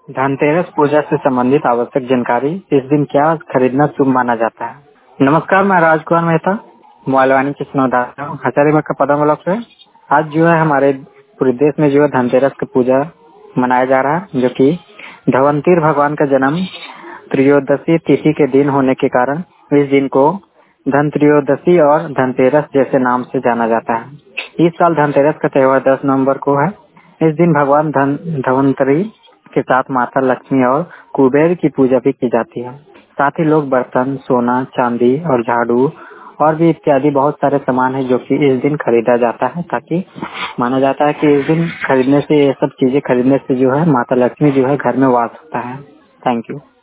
धनतेरस पूजा से संबंधित आवश्यक जानकारी। इस दिन क्या खरीदना शुभ माना जाता है। नमस्कार, मैं राजकुमार मेहता, मोबाइल वाणिज्य चिन्होदाता हूँ, हजारीबाग का पदम ब्लॉक से। आज जो है हमारे पूरे देश में जो है धनतेरस की पूजा मनाया जा रहा है, जो कि धवंतीर भगवान का जन्म त्रयोदशी तिथि के दिन होने के कारण इस दिन को धन त्रयोदशी और धनतेरस जैसे नाम से जाना जाता है। इस साल धनतेरस का त्योहार 10 नवंबर को है। इस दिन भगवान धन्वंतरी के साथ माता लक्ष्मी और कुबेर की पूजा भी की जाती है। साथ ही लोग बर्तन, सोना, चांदी और झाड़ू और भी इत्यादि बहुत सारे सामान है जो कि इस दिन खरीदा जाता है, ताकि माना जाता है कि इस दिन खरीदने से, ये सब चीजें खरीदने से जो है माता लक्ष्मी जो है घर में वास होता है। Thank you.